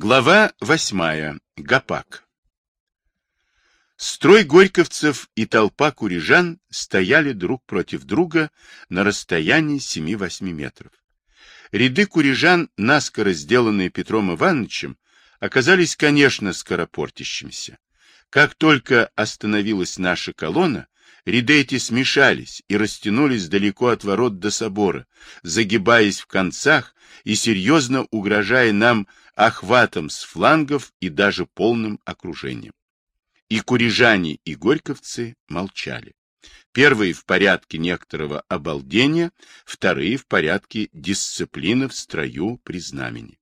Глава 8. Гопак. Строй горьковцев и толпа курижан стояли друг против друга на расстоянии 7-8 метров. Ряды курижан, наскоро сделанные Петром Ивановичем, оказались, конечно, скоропортящимися. Как только остановилась наша колонна, ряды эти смешались и растянулись далеко от ворот до собора, загибаясь в концах и серьезно угрожая нам охватом с флангов и даже полным окружением. И курижане, и горьковцы молчали. Первые в порядке некоторого обалдения, вторые в порядке дисциплины в строю при знамени.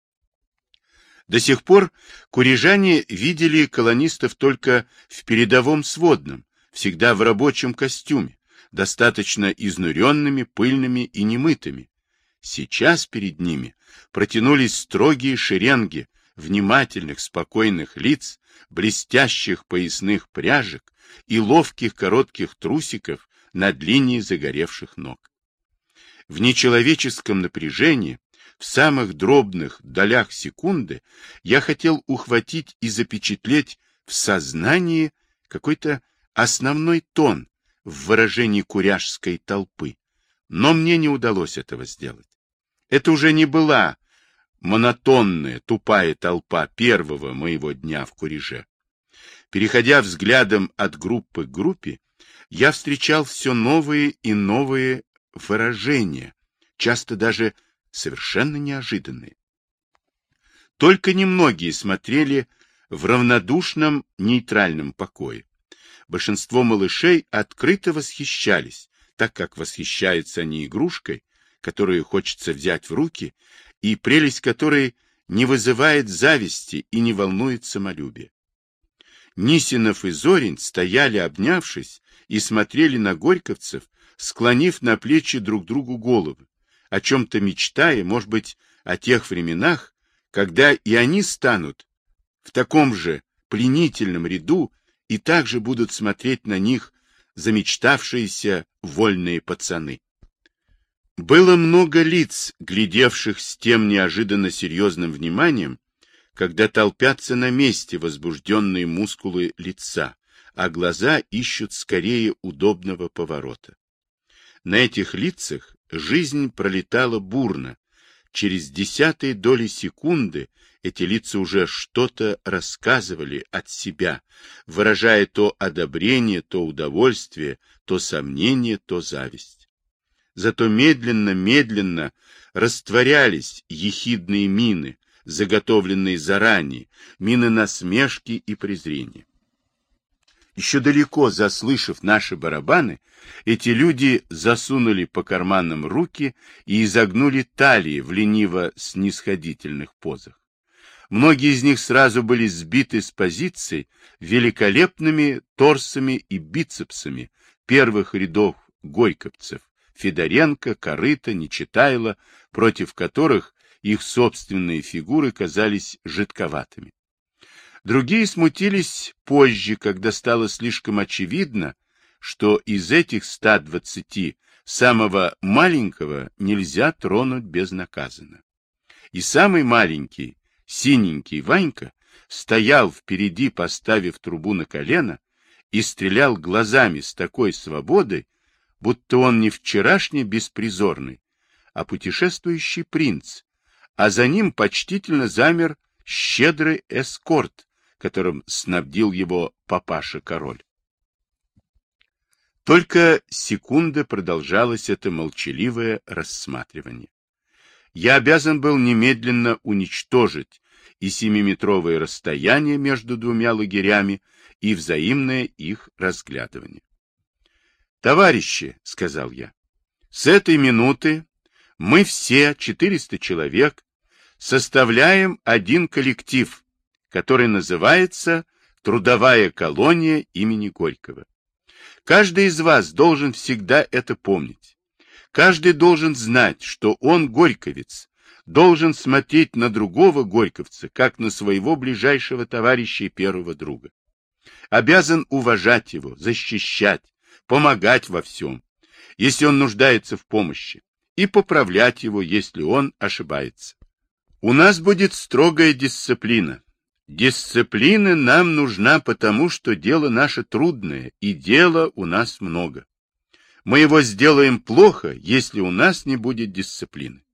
До сих пор курижане видели колонистов только в передовом сводном, всегда в рабочем костюме, достаточно изнуренными, пыльными и немытыми. Сейчас перед ними протянулись строгие шеренги внимательных, спокойных лиц, блестящих поясных пряжек и ловких коротких трусиков над линией загоревших ног. В нечеловеческом напряжении, в самых дробных долях секунды, я хотел ухватить и запечатлеть в сознании какой-то основной тон в выражении куряжской толпы, но мне не удалось этого сделать. Это уже не была монотонная, тупая толпа первого моего дня в Куриже. Переходя взглядом от группы к группе, я встречал все новые и новые выражения, часто даже совершенно неожиданные. Только немногие смотрели в равнодушном, нейтральном покое. Большинство малышей открыто восхищались, так как восхищаются они игрушкой, которую хочется взять в руки, и прелесть которой не вызывает зависти и не волнует самолюбие. Нисинов и Зорин стояли, обнявшись, и смотрели на горьковцев, склонив на плечи друг другу головы, о чем-то мечтая, может быть, о тех временах, когда и они станут в таком же пленительном ряду и также будут смотреть на них замечтавшиеся вольные пацаны. Было много лиц, глядевших с тем неожиданно серьезным вниманием, когда толпятся на месте возбужденные мускулы лица, а глаза ищут скорее удобного поворота. На этих лицах жизнь пролетала бурно. Через десятые доли секунды эти лица уже что-то рассказывали от себя, выражая то одобрение, то удовольствие, то сомнение, то зависть. Зато медленно-медленно растворялись ехидные мины, заготовленные заранее, мины насмешки и презрения. Еще далеко заслышав наши барабаны, эти люди засунули по карманам руки и изогнули талии в лениво-снисходительных позах. Многие из них сразу были сбиты с позиций великолепными торсами и бицепсами первых рядов горьковцев, Федоренко, Корыто, Нечитайло, против которых их собственные фигуры казались жидковатыми. Другие смутились позже, когда стало слишком очевидно, что из этих 120 самого маленького нельзя тронуть безнаказанно. И самый маленький, синенький Ванька, стоял впереди, поставив трубу на колено, и стрелял глазами с такой свободой, будто он не вчерашний беспризорный, а путешествующий принц, а за ним почтительно замер щедрый эскорт, которым снабдил его папаша-король. Только секунда продолжалось это молчаливое рассматривание. Я обязан был немедленно уничтожить и 7-метровое расстояние между двумя лагерями, и взаимное их разглядывание. «Товарищи», — сказал я, — «с этой минуты мы все, 400 человек, составляем один коллектив, который называется «Трудовая колония имени Горького». Каждый из вас должен всегда это помнить. Каждый должен знать, что он горьковец, должен смотреть на другого горьковца, как на своего ближайшего товарища и первого друга. Обязан уважать его, защищать, помогать во всем, если он нуждается в помощи, и поправлять его, если он ошибается. У нас будет строгая дисциплина. Дисциплина нам нужна потому, что дело наше трудное, и дела у нас много. Мы его сделаем плохо, если у нас не будет дисциплины.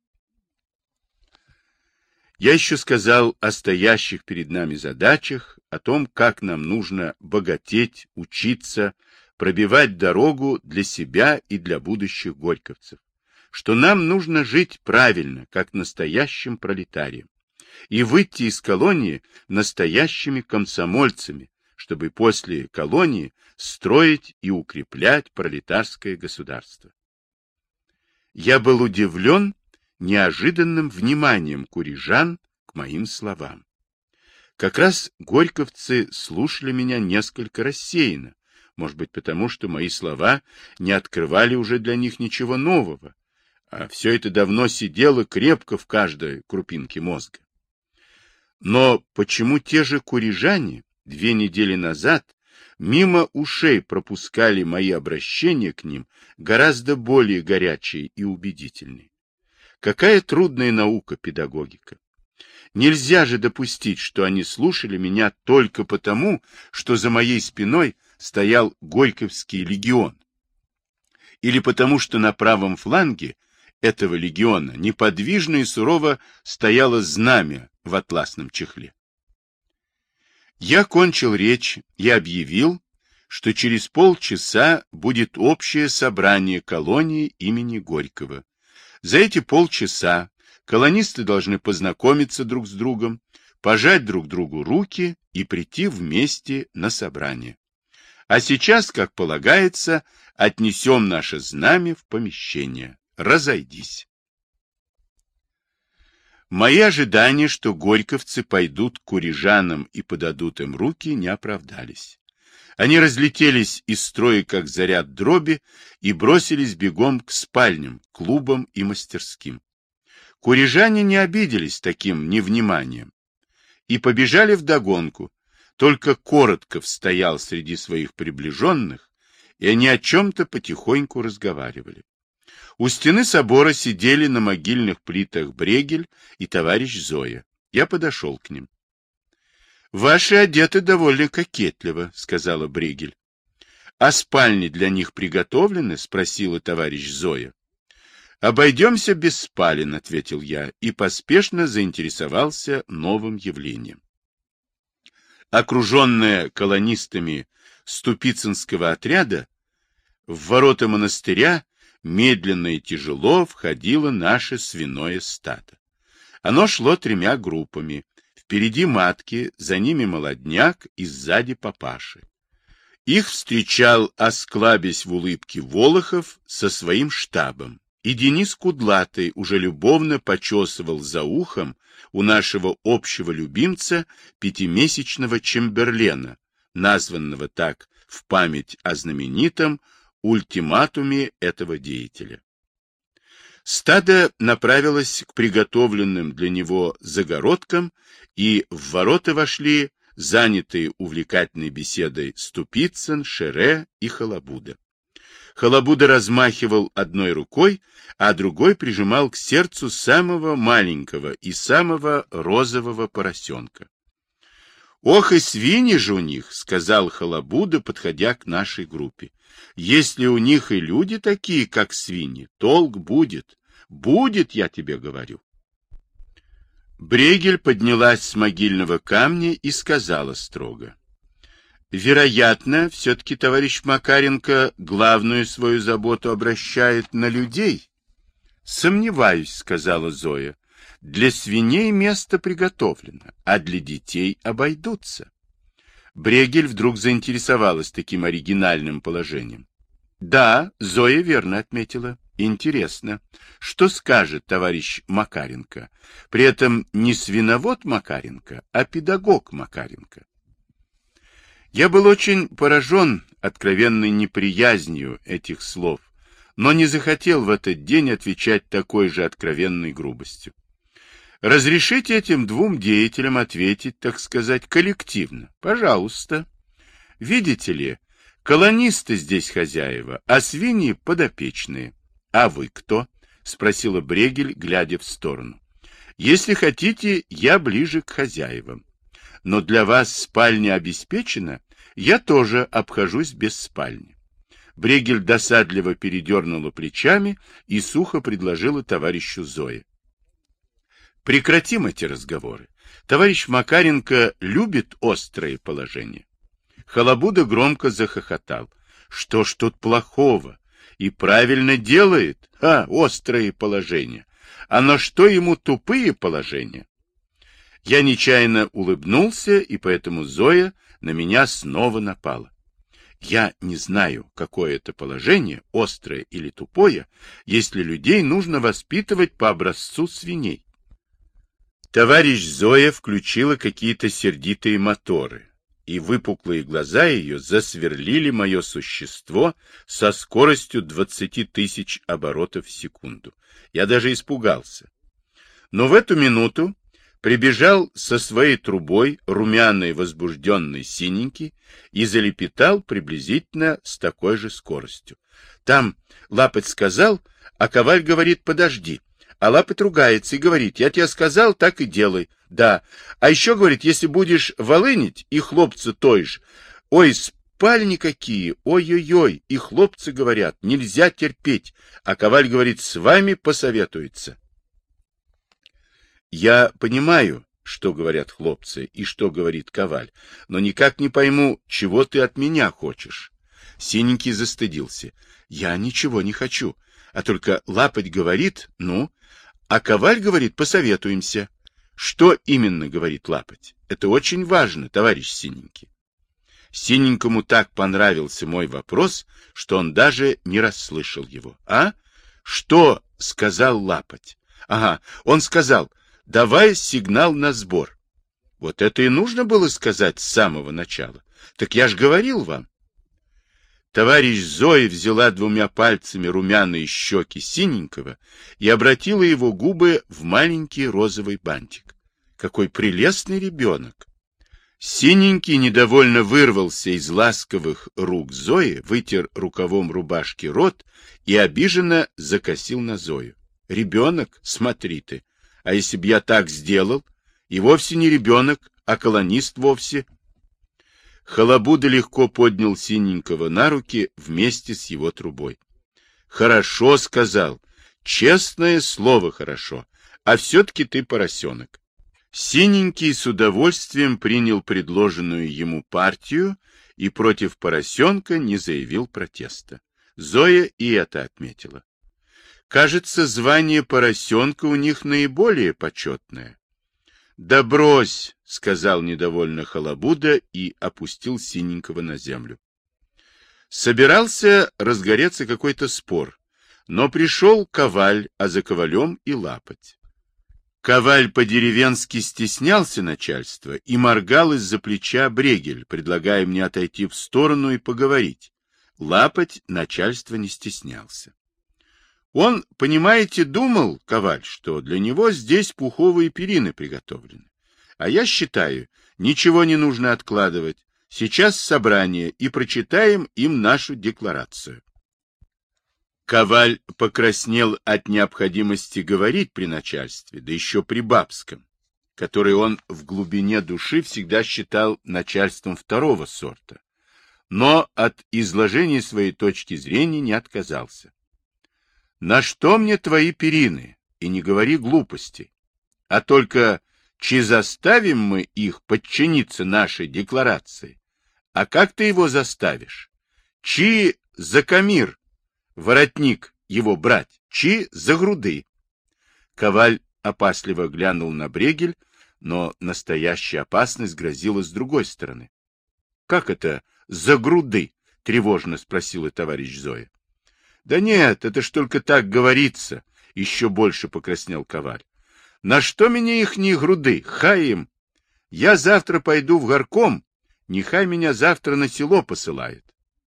Я еще сказал о стоящих перед нами задачах, о том, как нам нужно богатеть, учиться, пробивать дорогу для себя и для будущих горьковцев, что нам нужно жить правильно, как настоящим пролетариям, и выйти из колонии настоящими комсомольцами, чтобы после колонии строить и укреплять пролетарское государство. Я был удивлен неожиданным вниманием курижан к моим словам. Как раз горьковцы слушали меня несколько рассеянно, может быть, потому что мои слова не открывали уже для них ничего нового, а все это давно сидело крепко в каждой крупинке мозга. Но почему те же курижане 2 недели назад мимо ушей пропускали мои обращения к ним гораздо более горячие и убедительные? Какая трудная наука педагогика! Нельзя же допустить, что они слушали меня только потому, что за моей спиной стоял Горьковский легион, или потому, что на правом фланге этого легиона неподвижно и сурово стояло знамя в атласном чехле. Я кончил речь и объявил, что через полчаса будет общее собрание колонии имени Горького. За эти полчаса колонисты должны познакомиться друг с другом, пожать друг другу руки и прийти вместе на собрание. А сейчас, как полагается, отнесем наше знамя в помещение. Разойдись. Мои ожидания, что горьковцы пойдут к курижанам и подадут им руки, не оправдались. Они разлетелись из строя, как заряд дроби, и бросились бегом к спальням, клубам и мастерским. Курижане не обиделись таким невниманием и побежали вдогонку, только Коротков стоял среди своих приближенных, и они о чем-то потихоньку разговаривали. У стены собора сидели на могильных плитах Брегель и товарищ Зоя. Я подошел к ним. — Ваши одеты довольно кокетливо, — сказала Брегель. — А спальни для них приготовлены? — спросила товарищ Зоя. — Обойдемся без спален, — ответил я, и поспешно заинтересовался новым явлением. Окруженная колонистами Ступицынского отряда, в ворота монастыря медленно и тяжело входило наше свиное стадо. Оно шло 3 группами. Впереди матки, за ними молодняк и сзади папаши. Их встречал, осклабясь в улыбке, Волохов со своим штабом, и Денис Кудлатый уже любовно почесывал за ухом у нашего общего любимца 5-месячного Чемберлена, названного так в память о знаменитом ультиматуме этого деятеля. Стадо направилось к приготовленным для него загородкам, и в ворота вошли занятые увлекательной беседой Ступицын, Шере и Халабуда. Халабуда размахивал одной рукой, а другой прижимал к сердцу самого маленького и самого розового поросенка. — Ох, и свиньи же у них, — сказал Халабуда, подходя к нашей группе. — Если у них и люди такие, как свиньи, толк будет. Будет, я тебе говорю. Брегель поднялась с могильного камня и сказала строго. — Вероятно, все-таки товарищ Макаренко главную свою заботу обращает на людей. — Сомневаюсь, — сказала Зоя. — Для свиней место приготовлено, а для детей обойдутся. Брегель вдруг заинтересовалась таким оригинальным положением. — Да, Зоя верно отметила. Интересно, что скажет товарищ Макаренко? При этом не свиновод Макаренко, а педагог Макаренко. Я был очень поражен откровенной неприязнью этих слов, но не захотел в этот день отвечать такой же откровенной грубостью. Разрешите этим 2 деятелям ответить, так сказать, коллективно. Пожалуйста. Видите ли, колонисты здесь хозяева, а свиньи подопечные. — А вы кто? — спросила Брегель, глядя в сторону. Если хотите, я ближе к хозяевам. Но для вас спальня обеспечена, я тоже обхожусь без спальни. Брегель досадливо передернула плечами и сухо предложила товарищу Зое: прекратим эти разговоры. Товарищ Макаренко любит острые положения. Халабуда громко захохотал. Что ж тут плохого? И правильно делает. Острые положения. А на что ему тупые положения? Я нечаянно улыбнулся, и поэтому Зоя на меня снова напала. Я не знаю, какое это положение, острое или тупое, если людей нужно воспитывать по образцу свиней. Товарищ Зоя включила какие-то сердитые моторы, и выпуклые глаза ее засверлили мое существо со скоростью 20 тысяч оборотов в секунду. Я даже испугался. Но в эту минуту прибежал со своей трубой румяный, возбужденный синенький и залепетал приблизительно с такой же скоростью. Там Лапоть сказал, а Коваль говорит: подожди. А Лапоть ругается и говорит: я тебе сказал, так и делай. Да. А еще говорит: если будешь волынить, и хлопцы той же. Ой, спальни какие, ой-ой-ой. И хлопцы говорят: нельзя терпеть. А Коваль говорит: с вами посоветуется. Я понимаю, что говорят хлопцы и что говорит Коваль, но никак не пойму, чего ты от меня хочешь. Синенький застыдился. Я ничего не хочу, а только Лапоть говорит, а Коваль говорит: посоветуемся. Что именно говорит Лапоть? Это очень важно, товарищ Синенький. Синенькому так понравился мой вопрос, что он даже не расслышал его. Что сказал Лапоть? Он сказал: давай сигнал на сбор. Вот это и нужно было сказать с самого начала. Так я ж говорил вам. Товарищ Зоя взяла двумя пальцами румяные щеки Синенького и обратила его губы в маленький розовый бантик. Какой прелестный ребенок! Синенький недовольно вырвался из ласковых рук Зои, вытер рукавом рубашки рот и обиженно закосил на Зою. Ребенок, смотри ты! А если б я так сделал? И вовсе не ребенок, а колонист вовсе. Халабуда легко поднял Синенького на руки вместе с его трубой. Хорошо сказал. Честное слово, хорошо. А все-таки ты поросенок. Синенький с удовольствием принял предложенную ему партию и против поросенка не заявил протеста. Зоя и это отметила. Кажется, звание поросенка у них наиболее почетное. Да брось, сказал недовольно Халабуда и опустил Синенького на землю. Собирался разгореться какой-то спор, но пришел Коваль, а за Ковалем и Лапоть. Коваль по-деревенски стеснялся начальства и моргал из-за плеча Брегель, предлагая мне отойти в сторону и поговорить. Лапоть начальства не стеснялся. Он, понимаете, думал, Коваль, что для него здесь пуховые перины приготовлены. А я считаю, ничего не нужно откладывать. Сейчас собрание, и прочитаем им нашу декларацию. Коваль покраснел от необходимости говорить при начальстве, да еще при бабском, который он в глубине души всегда считал начальством второго сорта, но от изложения своей точки зрения не отказался. На что мне твои перины? И не говори глупостей. А только, чи заставим мы их подчиниться нашей декларации? А как ты его заставишь? Чи за камир, воротник его брать, чи за груды? Коваль опасливо глянул на Брегель, но настоящая опасность грозила с другой стороны. — Как это за груды? — тревожно спросила товарищ Зоя. Да нет, это ж только так говорится, еще больше покраснел Коваль. На что меня ихние груды? Хай им! Я завтра пойду в горком, нехай меня завтра на село посылают.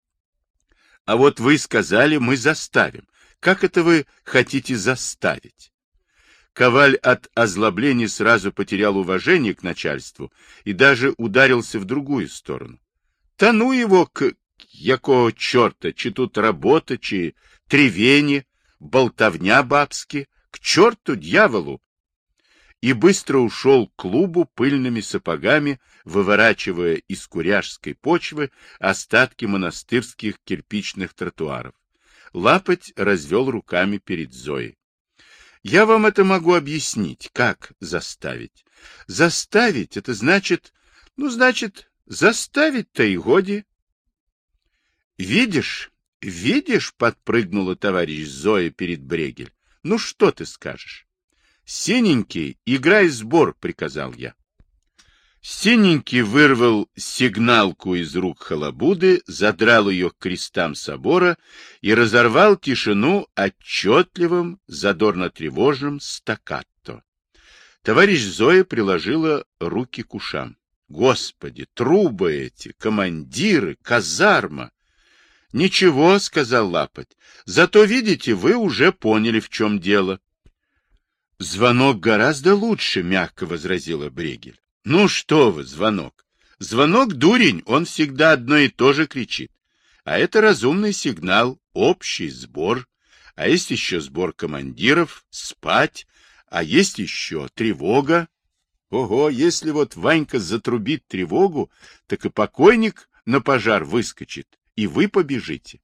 А вот вы сказали, мы заставим. Как это вы хотите заставить? Коваль от озлобления сразу потерял уважение к начальству и даже ударился в другую сторону. Та ну его к... Якого чорта, чи тут работа, чи тревені, болтовня бабски, к чорту, дьяволу. и быстро ушел к клубу пыльными сапогами, выворачивая из куряжской почвы остатки монастырских кирпичных тротуаров. Лапоть развел руками перед Зоей. Я вам это могу объяснить. Как заставить? Заставить — это значит... заставить-то и годи. Видишь, подпрыгнула товарищ Зоя перед Брегель. Ну что ты скажешь? Синенький, играй сбор, приказал я. Синенький вырвал сигналку из рук халабуды, задрал ее к крестам собора и разорвал тишину отчетливым, задорно-тревожным стаккато. Товарищ Зоя приложила руки к ушам. Господи, трубы эти, командиры, казарма! Ничего, сказал Лапоть, зато, видите, вы уже поняли, в чем дело. Звонок гораздо лучше, мягко возразила Брегель. Ну что вы, звонок. Звонок дурень, он всегда одно и то же кричит. А это разумный сигнал, общий сбор. А есть еще сбор командиров, спать. А есть еще тревога. Ого, если вот Ванька затрубит тревогу, так и покойник на пожар выскочит, и вы побежите.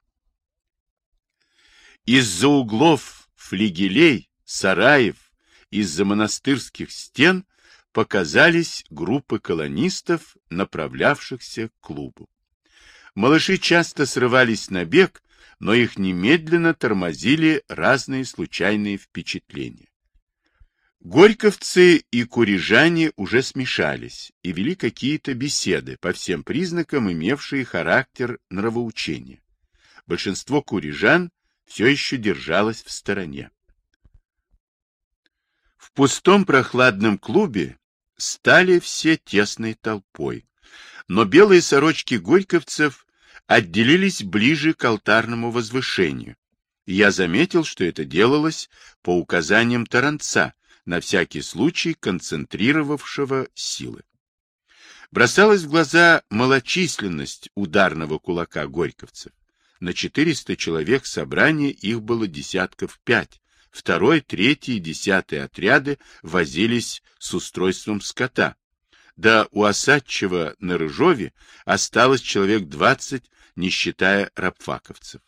Из-за углов флигелей, сараев, из-за монастырских стен показались группы колонистов, направлявшихся к клубу. Малыши часто срывались на бег, но их немедленно тормозили разные случайные впечатления. Горьковцы и курижане уже смешались и вели какие-то беседы, по всем признакам имевшие характер нравоучения. Большинство курижан все еще держалось в стороне. В пустом прохладном клубе стали все тесной толпой, но белые сорочки горьковцев отделились ближе к алтарному возвышению. И я заметил, что это делалось по указаниям Таранца, на всякий случай концентрировавшего силы. Бросалась в глаза малочисленность ударного кулака горьковцев. На 400 человек собрания их было десятков 5. Второй, третий и 10-й отряды возились с устройством скота. Да у осадчего на Рыжове осталось человек 20, не считая рабфаковцев.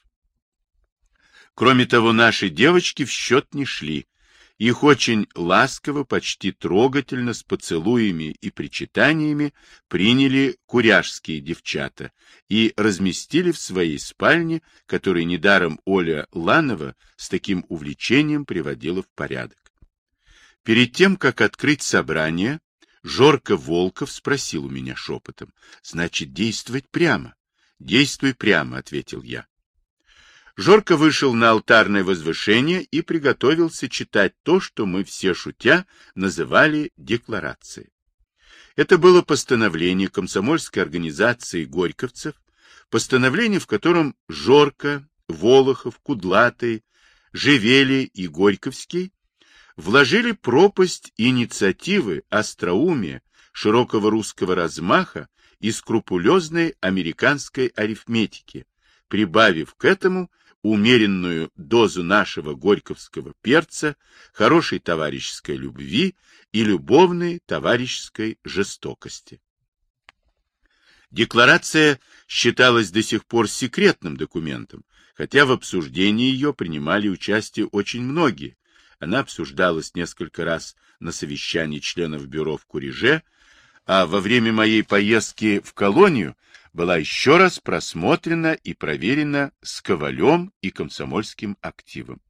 Кроме того, наши девочки в счет не шли. Их очень ласково, почти трогательно, с поцелуями и причитаниями приняли куряжские девчата и разместили в своей спальне, которую недаром Оля Ланова с таким увлечением приводила в порядок. Перед тем, как открыть собрание, Жорко Волков спросил у меня шепотом: «Значит, действовать прямо?» «Действуй прямо», — ответил я. Жорко вышел на алтарное возвышение и приготовился читать то, что мы все шутя называли декларацией. Это было постановление комсомольской организации горьковцев, постановление, в котором Жорко, Волохов, Кудлатый, Живели и Горьковский вложили пропасть инициативы, остроумия, широкого русского размаха и скрупулезной американской арифметики, прибавив к этому умеренную дозу нашего горьковского перца, хорошей товарищеской любви и любовной товарищеской жестокости. Декларация считалась до сих пор секретным документом, хотя в обсуждении ее принимали участие очень многие. Она обсуждалась несколько раз на совещании членов бюро в Куриже, а во время моей поездки в колонию была еще раз просмотрена и проверена с Ковалем и комсомольским активом.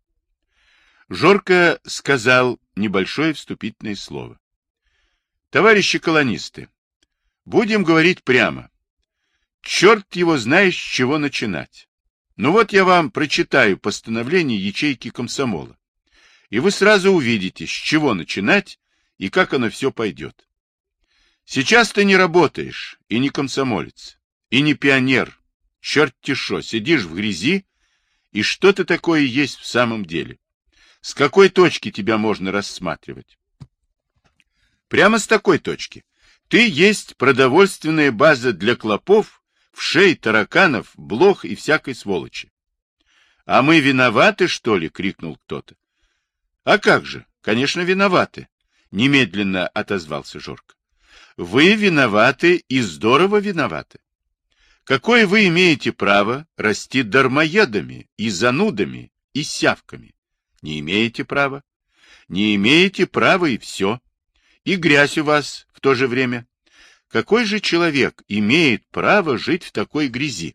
Жорко сказал небольшое вступительное слово. Товарищи колонисты, будем говорить прямо. Черт его знает, с чего начинать. Ну вот я вам прочитаю постановление ячейки комсомола, и вы сразу увидите, с чего начинать и как оно все пойдет. Сейчас ты не работаешь и не комсомолец, и не пионер, черт-те шо, сидишь в грязи, и что ты такое есть в самом деле? С какой точки тебя можно рассматривать? Прямо с такой точки. Ты есть продовольственная база для клопов, вшей, тараканов, блох и всякой сволочи. А мы виноваты, что ли? — крикнул кто-то. А как же? Конечно, виноваты. немедленно отозвался Жорко. Вы виноваты и здорово виноваты. Какое вы имеете право расти дармоедами и занудами и сявками? Не имеете права. Не имеете права и все. И грязь у вас в то же время. Какой же человек имеет право жить в такой грязи?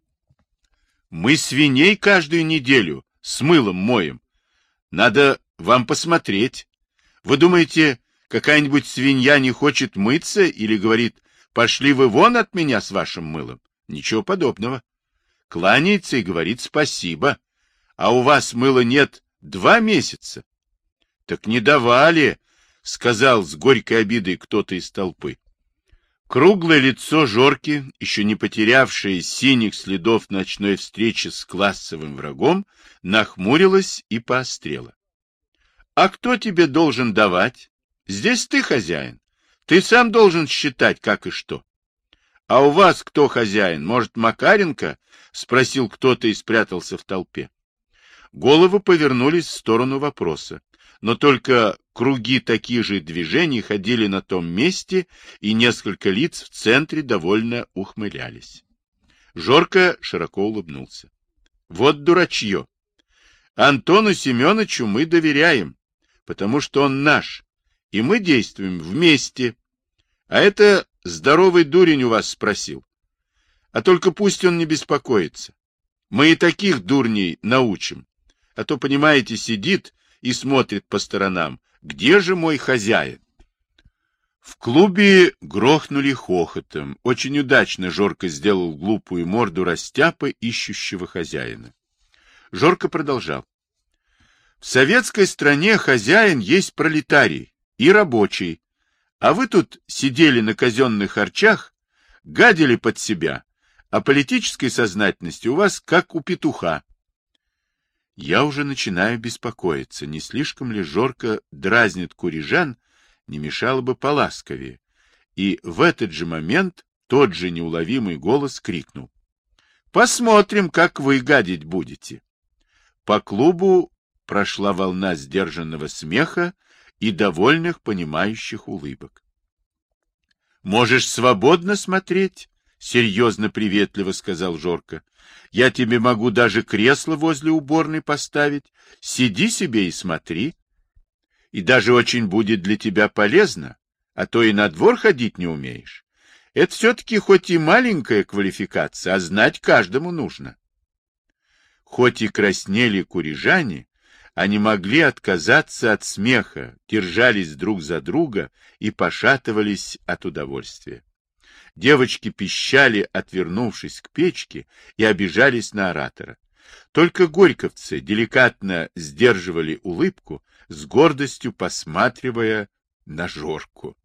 Мы свиней каждую неделю с мылом моем. Надо вам посмотреть. Вы думаете, какая-нибудь свинья не хочет мыться или говорит, пошли вы вон от меня с вашим мылом? Ничего подобного. Кланяется и говорит спасибо. А у вас мыла нет 2 месяца. Так не давали, сказал с горькой обидой кто-то из толпы. Круглое лицо Жорки, еще не потерявшее синих следов ночной встречи с классовым врагом, нахмурилось и поострело. — А кто тебе должен давать? Здесь ты хозяин. Ты сам должен считать, как и что. — А у вас кто хозяин? Может, Макаренко? — спросил кто-то и спрятался в толпе. Головы повернулись в сторону вопроса, но только круги таких же движений ходили на том месте, и несколько лиц в центре довольно ухмылялись. Жорко широко улыбнулся. Вот дурачье. Антону Семеновичу мы доверяем, потому что он наш, и мы действуем вместе. А это здоровый дурень у вас спросил. А только пусть он не беспокоится. Мы и таких дурней научим. А то, понимаете, сидит и смотрит по сторонам. Где же мой хозяин? В клубе грохнули хохотом. Очень удачно Жорко сделал глупую морду растяпа, ищущего хозяина. Жорко продолжал. В советской стране хозяин есть пролетарий и рабочий. А вы тут сидели на казенных харчах, гадили под себя, а политической сознательности у вас как у петуха. Я уже начинаю беспокоиться, не слишком ли Жорко дразнит Курижан, не мешало бы поласковее. И в этот же момент тот же неуловимый голос крикнул. «Посмотрим, как вы гадить будете». По клубу прошла волна сдержанного смеха и довольных, понимающих улыбок. «Можешь свободно смотреть», — серьезно-приветливо сказал Жорко. «Я тебе могу даже кресло возле уборной поставить. Сиди себе и смотри. И даже очень будет для тебя полезно, а то и на двор ходить не умеешь. Это все-таки хоть и маленькая квалификация, а знать каждому нужно». Хоть и краснели курижане, они могли отказаться от смеха, держались друг за друга и пошатывались от удовольствия. Девочки пищали, отвернувшись к печке, и обижались на оратора. Только горьковцы деликатно сдерживали улыбку, с гордостью посматривая на Жорку.